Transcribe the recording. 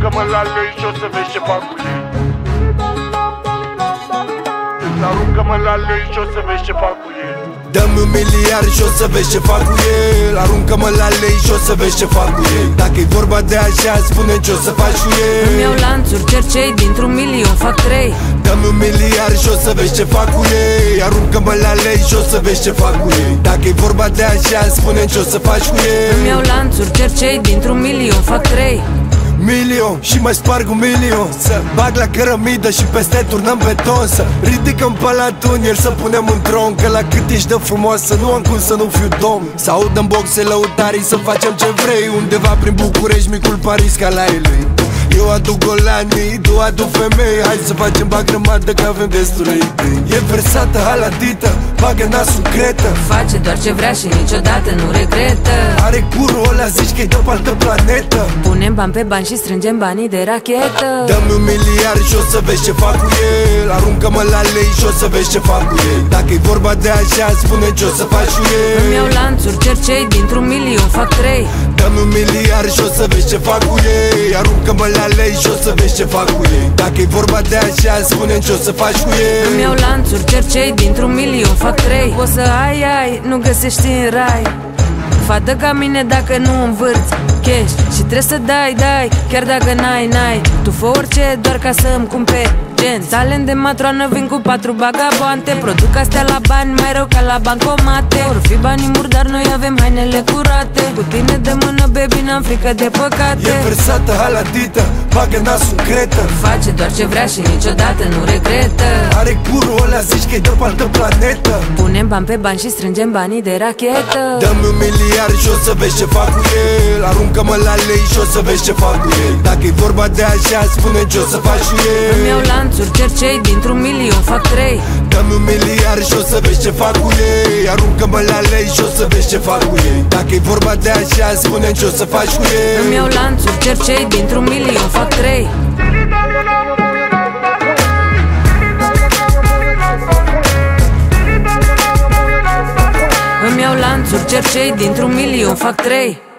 Aruncă-mă la lei și o să vezi ce fac cu ei. Aruncă-mă la lei și o să vezi ce fac cu ei. Dă-mi un miliard și o să vezi ce fac cu el. Aruncă-mă la lei și o să vezi ce fac cu el. Dacă-i vorba de așa, spune ce o să faci cu el. Îmi iau lanțuri, cercei, dintr-un milion fac 3. Dă-mi un miliard și o să vezi ce fac cu ei. Aruncă-mă la lei și o să vezi ce fac cu ei. Dacă-i vorba de așa, spune ce o să faci cu el. Îmi iau lanțuri, cercei, dintr-un milion fac 3. Milion și mai sparg un milion. Să bag la cărămidă și peste turnăm beton. Să ridicăm palatul în el, să punem un tron. Că la cât ești de frumoasă, nu am cum să nu fiu domn. Să aud în boxe lăutarii, să facem ce vrei. Undeva prin București, micul Paris ca la ele. Eu aduc golanii, tu aduc femei. Hai să facem bagrămadă că avem destule idei. E versată, haladită, bagă nasul cretă. Face doar ce vrea și niciodată nu regretă. Are curul ăla, zici că-i de pe altă planetă. Punem bani pe bani și strângem banii de rachetă. Dă-mi un miliard și o să vezi ce fac cu el. Aruncă-mă la lei și o să vezi ce fac cu el. Dacă-i vorba de așa, spune ce o să faci cu el. Îmi iau lanțuri, cercei, dintr-un milion fac 3. Dă-mi un miliard și o să vezi ce fac cu ei. Aruncă-mă la lei și o să vezi ce fac cu ei. Dacă-i vorba de așa, spune ce o să faci cu ei. Îmi iau lanțuri, cercei, dintr-un milion fac 3. O să ai, nu găsești în rai fată ca mine dacă nu învârți cash. Și trebuie să dai, chiar dacă n-ai. Tu fă orice doar ca să-mi cumperi genți. Talent de matroană, vin cu 4 bagabante. Produc astea la bani, mai rău ca la bancomate. Or fi banii murdari, noi avem hainele curate. Cu tine de mână, baby, n-am frică de păcate. E versată, haladită, bagă nasul cretă. Face doar ce vrea și niciodată nu regretă. Are curul ăla, zici că-i de pe altă planetă. Punem bani pe bani și strângem banii de rachetă. Dă-mi un miliard și o să vezi ce fac cu el. Aruncă-mă la lei și o să vezi ce fac cu el. Dacă-i vorba de așa, spune ce o să faci cu el. Îmi iau lanțuri, cercei, dintr-un milion fac 3. Dă-mi un miliard și o să vezi ce fac cu ei. Aruncă-mă la lei și o să vezi ce fac cu ei. Dacă-i vorba de așa, spune ce o să faci cu ei. Îmi iau lanțuri, cercei, dintr-un milion fac 3. Îmi iau lanțuri, cercei, dintr-un milion fac 3.